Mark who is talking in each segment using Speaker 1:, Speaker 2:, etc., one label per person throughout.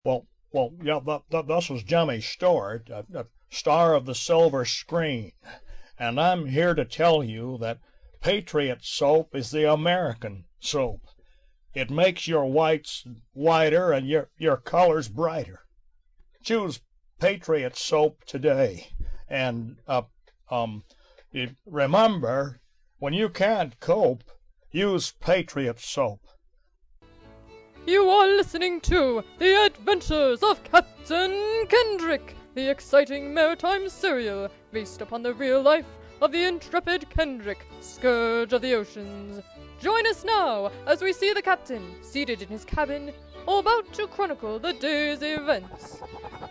Speaker 1: Yeah, this is Jimmy Stewart, star of the silver screen, and I'm here to tell you that Patriot soap is the American soap. It makes your whites whiter and your colors brighter. Choose Patriot soap today, and remember, when you can't cope, use Patriot soap.
Speaker 2: You are listening to The Adventures of Captain Kendrick, the exciting maritime serial based upon the real life of the intrepid Kendrick, scourge of the oceans. Join us now as we see the captain seated in his cabin, about to chronicle the day's events.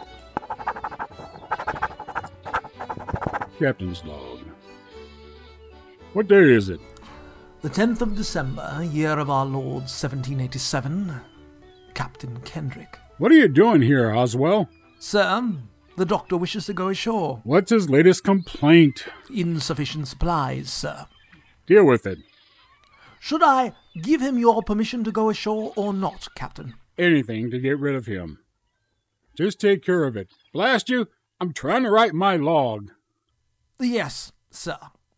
Speaker 3: Captain's log. What day is it?
Speaker 4: The 10th of December, year of our Lord 1787. Captain Kendrick.
Speaker 3: What are you doing here, Oswell?
Speaker 4: Sir, the doctor wishes to go ashore.
Speaker 3: What's his latest complaint?
Speaker 4: Insufficient supplies, sir.
Speaker 3: Deal with it.
Speaker 4: Should I give him your permission to go ashore or not, Captain?
Speaker 3: Anything to get rid of him. Just take care of it. Blast you, I'm trying to write my log.
Speaker 4: Yes, sir.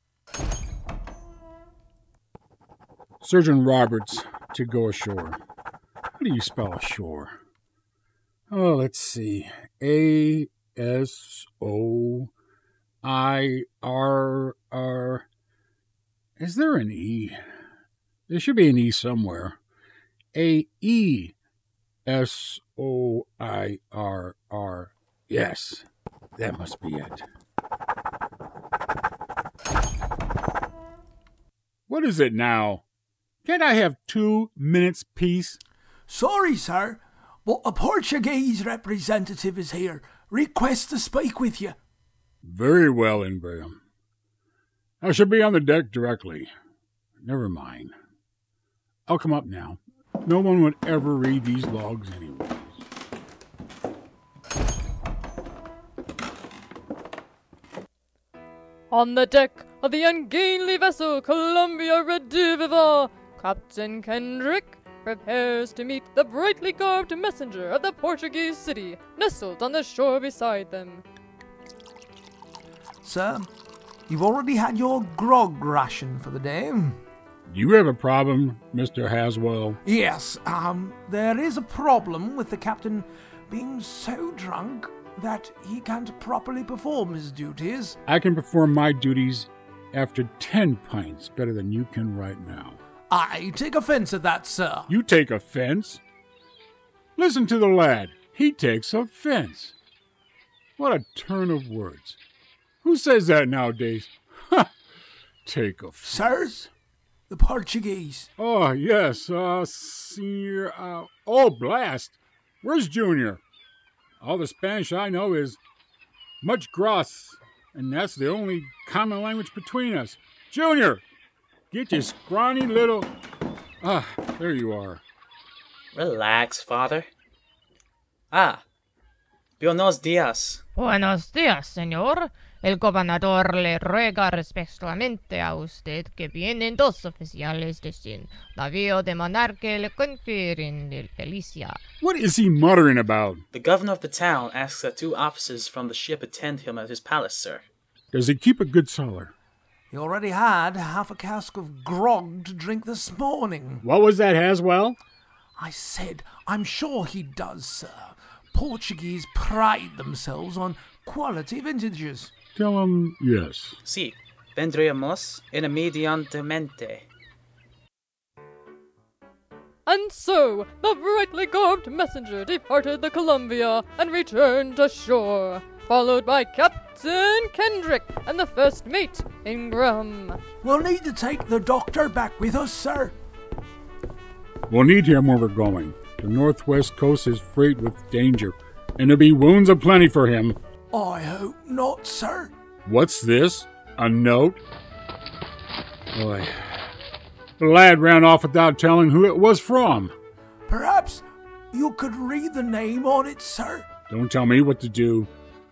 Speaker 3: Surgeon Roberts to go ashore. How do you spell ashore? Oh, let's see. A-S-O-I-R-R. Is there an E? There should be an E somewhere. A-E-S-O-I-R-R. Yes, that must be it. What is it now? Can't I have 2 minutes peace?
Speaker 4: Sorry, sir, but a Portuguese representative is here. Requests to speak with you.
Speaker 3: Very well, Ingraham. I shall be on the deck directly. Never mind. I'll come up now. No one would ever read these logs anyways.
Speaker 2: On the deck of the ungainly vessel Columbia Rediviva, Captain Kendrick prepares to meet the brightly garbed messenger of the Portuguese city, nestled on the shore beside them.
Speaker 4: Sir, you've already had your grog ration for the day.
Speaker 3: Do you have a problem, Mr. Haswell?
Speaker 4: Yes, there is a problem with the captain being so drunk that he can't properly perform his duties.
Speaker 3: I can perform my duties after 10 pints better than you can right now.
Speaker 4: I take offense at that, sir.
Speaker 3: You take offense? Listen to the lad. He takes offense. What a turn of words. Who says that nowadays? Ha! Take offense.
Speaker 4: Sirs, the Portuguese.
Speaker 3: Oh, yes, senior, oh, blast. Where's Junior? All the Spanish I know is much gras, and that's the only common language between us. Junior, get your scrawny little... Ah, there you are.
Speaker 5: Relax, Father. Buenos dias.
Speaker 6: Buenos días, señor. El gobernador le ruega respetuosamente a usted que vienen 2 oficiales de su navío de monarca le confieren el Felicia.
Speaker 3: What is he muttering about?
Speaker 5: The governor of the town asks that 2 officers from the ship attend him at his palace, sir.
Speaker 3: Does he keep a good cellar?
Speaker 4: He already had half a cask of grog to drink this morning.
Speaker 3: What was that, Haswell?
Speaker 4: I said, I'm sure he does, sir. Portuguese pride themselves on quality vintages.
Speaker 3: Tell him yes.
Speaker 5: Sí, vendremos inmediatamente.
Speaker 2: And so, the brightly garbed messenger departed the Columbia and returned to shore, followed by Captain Kendrick and the first mate, Ingram.
Speaker 4: We'll need to take the doctor back with us, sir.
Speaker 3: We'll need him where we're going. The northwest coast is freight with danger, and there'll be wounds aplenty for him.
Speaker 4: I hope not, sir.
Speaker 3: What's this? A note? Boy, the lad ran off without telling who it was from.
Speaker 4: Perhaps you could read the name on it, sir.
Speaker 3: Don't tell me what to do.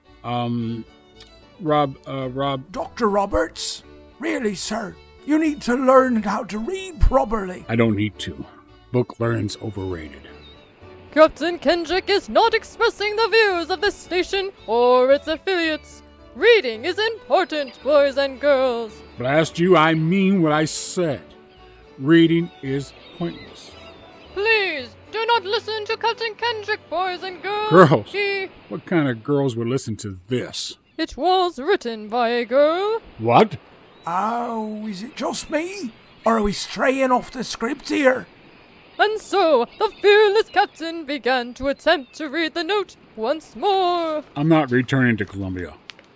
Speaker 3: Rob...
Speaker 4: Dr. Roberts? Really, sir, you need to learn how to read properly.
Speaker 3: I don't need to. Book learning's overrated.
Speaker 2: Captain Kendrick is not expressing the views of this station or its affiliates. Reading is important, boys and girls.
Speaker 3: Blast you, I mean what I said. Reading is pointless.
Speaker 2: Please, do not listen to Captain Kendrick, boys and girls.
Speaker 3: Girls? What kind of girls would listen to this?
Speaker 2: It was written by a girl.
Speaker 3: What?
Speaker 4: Oh, is it just me? Or are we straying off the script here?
Speaker 2: And so, the fearless captain began to attempt to read the note once more.
Speaker 3: I'm not returning to Columbia.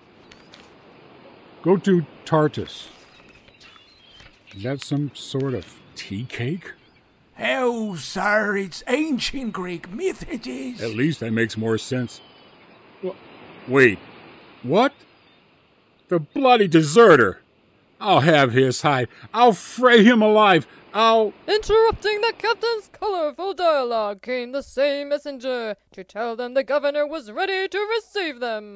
Speaker 3: Go to Tartus. Is that some sort of tea cake?
Speaker 4: Oh, sir, it's ancient Greek myth it is.
Speaker 3: At least that makes more sense. Wait, what? The bloody deserter! I'll have his hide. I'll fray him alive.
Speaker 2: Interrupting the captain's colorful dialogue came the same messenger to tell them the governor was ready to receive them.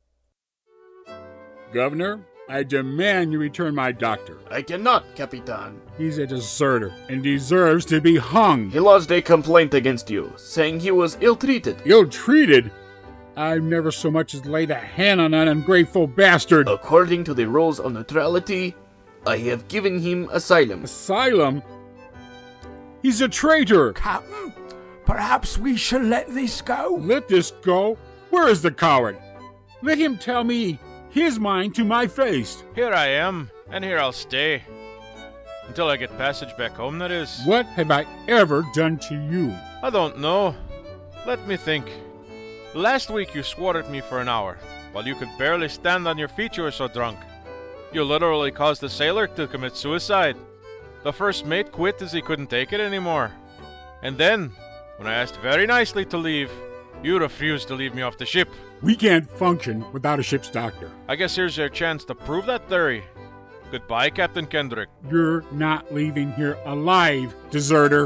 Speaker 3: Governor, I demand you return my doctor.
Speaker 7: I cannot, Capitan.
Speaker 3: He's a deserter and deserves to be hung.
Speaker 7: He lodged a complaint against you, saying he was ill-treated.
Speaker 3: Ill-treated? I've never so much as laid a hand on that ungrateful bastard.
Speaker 7: According to the rules of neutrality, I have given him asylum.
Speaker 3: Asylum? He's a traitor.
Speaker 4: Captain, perhaps we should let this go?
Speaker 3: Let this go? Where is the coward? Let him tell me his mind to my face.
Speaker 8: Here I am, and here I'll stay. Until I get passage back home, that is.
Speaker 3: What have I ever done to you?
Speaker 8: I don't know. Let me think. Last week you swore at me for an hour, while you could barely stand on your feet you were so drunk. You literally caused a sailor to commit suicide. The first mate quit as he couldn't take it anymore. And then, when I asked very nicely to leave, you refused to leave me off the ship.
Speaker 3: We can't function without a ship's doctor.
Speaker 8: I guess here's your chance to prove that theory. Goodbye, Captain Kendrick.
Speaker 3: You're not leaving here alive, deserter.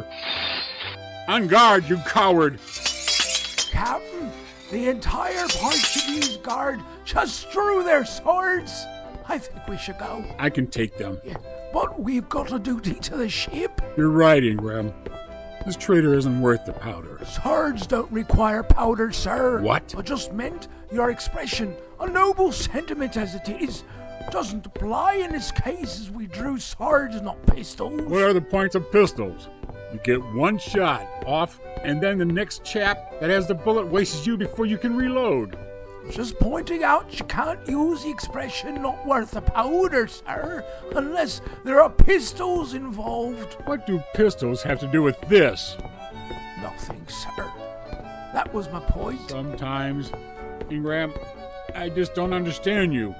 Speaker 3: On guard, you coward!
Speaker 4: Captain, the entire Portuguese guard just drew their swords. I think we should go.
Speaker 3: I can take them.
Speaker 4: Yeah, but we've got a duty to the ship.
Speaker 3: You're right, Ingram. This traitor isn't worth the powder.
Speaker 4: Swords don't require powder, sir.
Speaker 3: What?
Speaker 4: I just meant your expression, a noble sentiment as it is, doesn't apply in this case as we drew swords, not pistols.
Speaker 3: What are the points of pistols? You get one shot off, and then the next chap that has the bullet wastes you before you can reload.
Speaker 4: Just pointing out you can't use the expression not worth the powder, sir, unless there are pistols involved.
Speaker 3: What do pistols have to do with this?
Speaker 4: Nothing, sir. That was my point.
Speaker 3: Sometimes, Ingram, I just don't understand you.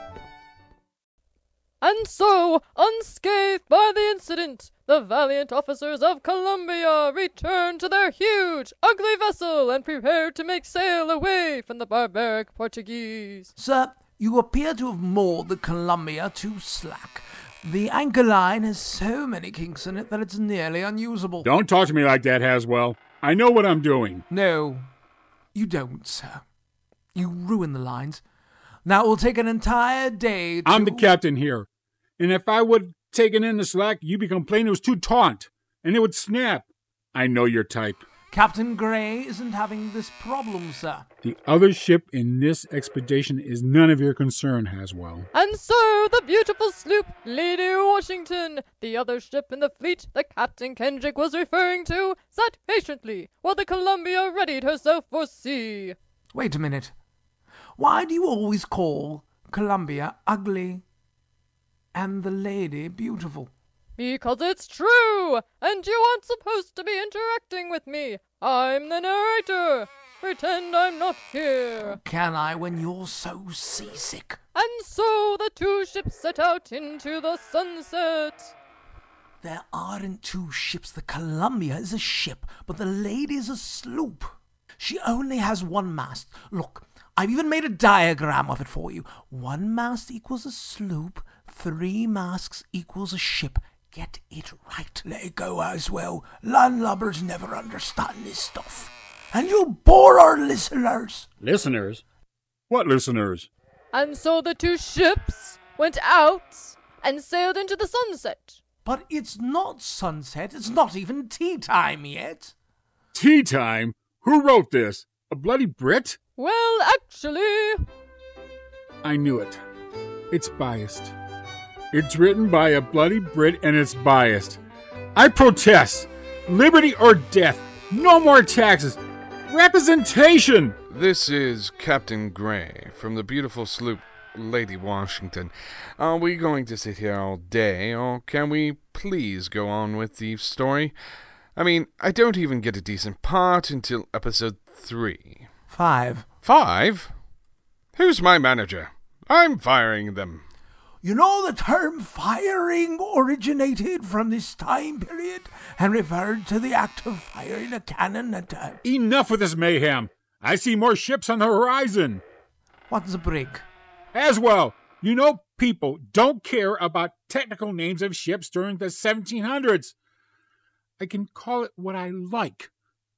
Speaker 2: And so, unscathed by the incident, the valiant officers of Columbia returned to their huge, ugly vessel and prepared to make sail away from the barbaric Portuguese.
Speaker 4: Sir, you appear to have moored the Columbia too slack. The anchor line has so many kinks in it that it's nearly unusable.
Speaker 3: Don't talk to me like that, Haswell. I know what I'm doing.
Speaker 4: No, you don't, sir. You ruin the lines. Now it will take an entire day to...
Speaker 3: I'm the captain here. And if I would have taken in the slack, you'd be complaining it was too taut. And it would snap. I know your type.
Speaker 4: Captain Gray isn't having this problem, sir.
Speaker 3: The other ship in this expedition is none of your concern, Haswell.
Speaker 2: And so the beautiful sloop Lady Washington, the other ship in the fleet that Captain Kendrick was referring to, sat patiently while the Columbia readied herself for sea.
Speaker 4: Wait a minute. Why do you always call Columbia ugly and the lady beautiful?
Speaker 2: Because it's true, and you aren't supposed to be interacting with me. I'm the narrator. Pretend I'm not here.
Speaker 4: Can I when you're so seasick?
Speaker 2: And so the two ships set out into the sunset.
Speaker 4: There aren't two ships. The Columbia is a ship, but the lady's a sloop. She only has one mast. Look, I've even made a diagram of it for you. One mast equals a sloop. 3 masts equals a ship. Get it right. Let it go as well. Landlubbers never understand this stuff. And you'll bore our listeners.
Speaker 3: Listeners? What listeners?
Speaker 2: And so the two ships went out and sailed into the sunset.
Speaker 4: But it's not sunset. It's not even tea time yet.
Speaker 3: Tea time? Who wrote this? A bloody Brit?
Speaker 2: Well, actually...
Speaker 3: I knew it. It's biased. It's written by a bloody Brit and it's biased. I protest. Liberty or death. No more taxes. Representation!
Speaker 9: This is Captain Gray from the beautiful sloop Lady Washington. Are we going to sit here all day, or can we please go on with the story? I mean, I don't even get a decent part until episode 3.
Speaker 4: 5.
Speaker 9: 5? Who's my manager? I'm firing them.
Speaker 4: You know the term firing originated from this time period and referred to the act of firing a cannon at a...
Speaker 3: Enough with this mayhem. I see more ships on the horizon.
Speaker 4: What's a brig?
Speaker 3: As well, you know people don't care about technical names of ships during the 1700s. I can call it what I like.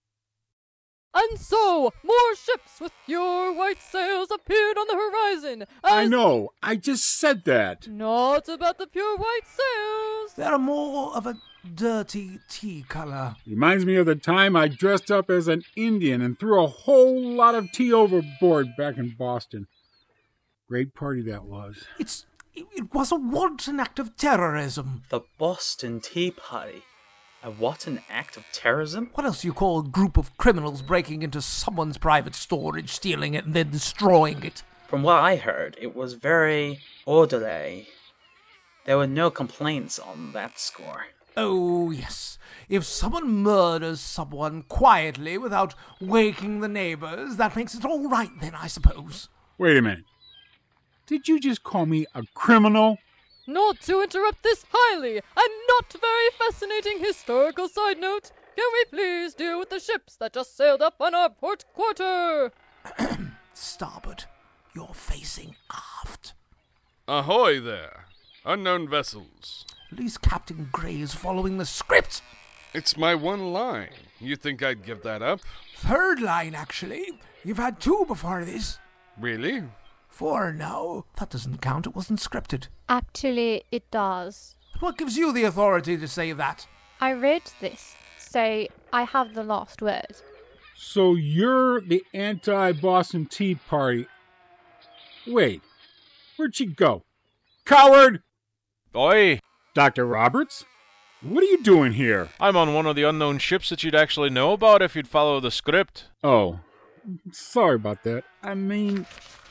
Speaker 2: And so, more ships with pure white sails appeared on the horizon.
Speaker 3: I know, I just said that.
Speaker 2: Not about the pure white sails.
Speaker 4: They're more of a dirty tea color.
Speaker 3: Reminds me of the time I dressed up as an Indian and threw a whole lot of tea overboard back in Boston. Great party that was.
Speaker 4: It was a wanton act of terrorism.
Speaker 5: The Boston Tea Party. What an act of terrorism?
Speaker 4: What else do you call a group of criminals breaking into someone's private storage, stealing it, and then destroying it?
Speaker 5: From what I heard, it was very orderly. There were no complaints on that score.
Speaker 4: Oh, yes. If someone murders someone quietly without waking the neighbors, that makes it all right then, I suppose.
Speaker 3: Wait a minute. Did you just call me a criminal?
Speaker 2: Not to interrupt this highly and not very fascinating historical side note, can we please deal with the ships that just sailed up on our port quarter?
Speaker 4: Starboard, you're facing aft.
Speaker 9: Ahoy there, unknown vessels.
Speaker 4: At least Captain Gray is following the script.
Speaker 9: It's my one line. You think I'd give that up?
Speaker 4: 3rd line, actually. You've had 2 before this.
Speaker 9: Really?
Speaker 4: 4 now. That doesn't count. It wasn't scripted.
Speaker 10: Actually, it does.
Speaker 4: What gives you the authority to say that?
Speaker 10: I read this. Say, I have the last word.
Speaker 3: So you're the anti-Boston Tea Party. Wait, where'd she go? Coward!
Speaker 8: Oi!
Speaker 3: Dr. Roberts? What are you doing here?
Speaker 8: I'm on one of the unknown ships that you'd actually know about if you'd follow the script.
Speaker 3: Oh, sorry about that. I mean...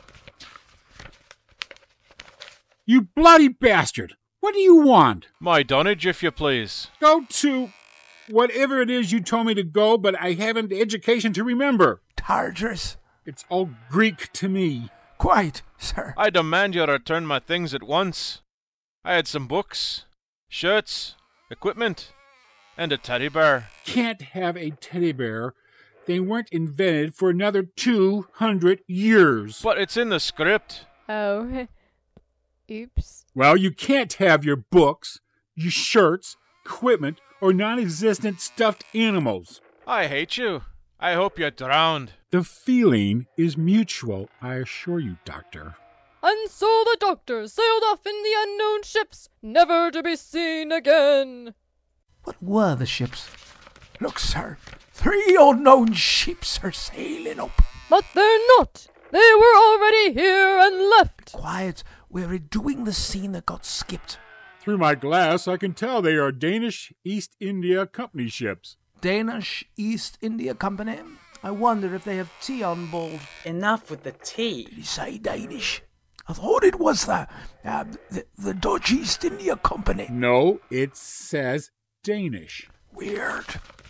Speaker 3: You bloody bastard! What do you want?
Speaker 8: My dunnage, if you please.
Speaker 3: Go to whatever it is you told me to go, but I haven't the education to remember.
Speaker 4: Tartarus.
Speaker 3: It's all Greek to me.
Speaker 4: Quite, sir.
Speaker 8: I demand you return my things at once. I had some books, shirts, equipment, and a teddy bear.
Speaker 3: Can't have a teddy bear. They weren't invented for another 200 years.
Speaker 8: But it's in the script.
Speaker 10: Oh, oops.
Speaker 3: Well, you can't have your books, your shirts, equipment, or non-existent stuffed animals.
Speaker 8: I hate you. I hope you're drowned.
Speaker 3: The feeling is mutual, I assure you, Doctor.
Speaker 2: And so the Doctor sailed off in the unknown ships, never to be seen again.
Speaker 4: What were the ships? Look, sir, 3 unknown ships are sailing up.
Speaker 2: But they're not. They were already here and left.
Speaker 4: Quiet, we're redoing the scene that got skipped.
Speaker 3: Through my glass, I can tell they are Danish East India Company ships.
Speaker 4: Danish East India Company? I wonder if they have tea on board.
Speaker 5: Enough with the tea.
Speaker 4: Did he say Danish? I thought it was the Dutch East India Company.
Speaker 3: No, it says Danish.
Speaker 4: Weird.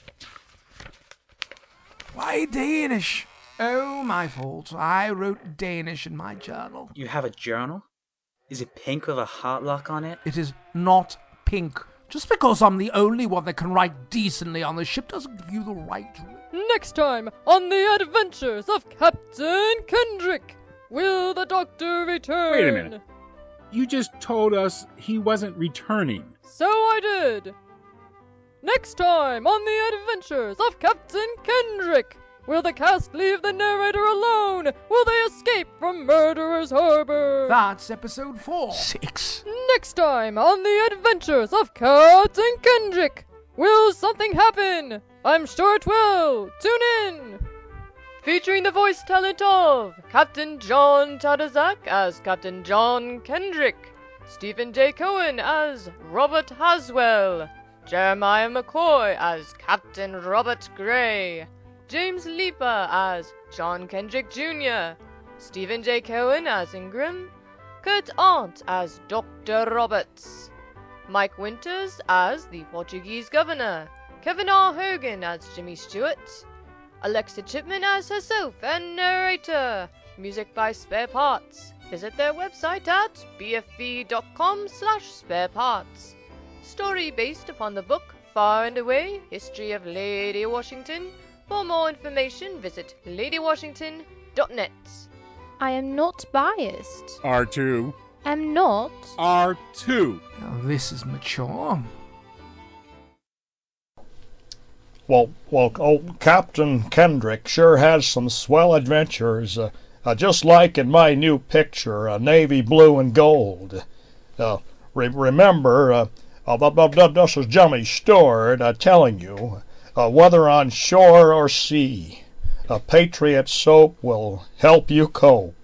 Speaker 4: Why Danish? Oh, my fault. I wrote Danish in my journal.
Speaker 5: You have a journal? Is it pink with a heart lock on it?
Speaker 4: It is not pink. Just because I'm the only one that can write decently on the ship doesn't give you the right to...
Speaker 2: Next time on the adventures of Captain Kendrick, will the Doctor return?
Speaker 3: Wait a minute. You just told us he wasn't returning.
Speaker 2: So I did. Next time on the adventures of Captain Kendrick, will the cast leave the narrator alone? Will they escape from Murderer's Harbor?
Speaker 4: That's episode 4.
Speaker 7: 6.
Speaker 2: Next time on the adventures of Captain Kendrick, will something happen? I'm sure it will. Tune in! Featuring the voice talent of Captain John Tadazak as Captain John Kendrick, Stephen J. Cohen as Robert Haswell, Jeremiah McCoy as Captain Robert Gray, James Leeper as John Kendrick Jr., Stephen J. Cohen as Ingram, Kurt Arndt as Dr. Roberts, Mike Winters as the Portuguese governor, Kevin R. Hogan as Jimmy Stewart, Alexa Chipman as herself and narrator. Music by Spare Parts. Visit their website at bfv.com/spareparts. Story based upon the book Far and Away, History of Lady Washington. For more information, visit ladywashington.net.
Speaker 10: I am not biased.
Speaker 3: R2.
Speaker 10: Am not.
Speaker 3: R2.
Speaker 4: Now this is mature.
Speaker 1: Well, old Captain Kendrick sure has some swell adventures, just like in my new picture, Navy Blue and Gold. Remember, this is Jimmy Stewart telling you, whether on shore or sea, Patriot Soap will help you cope.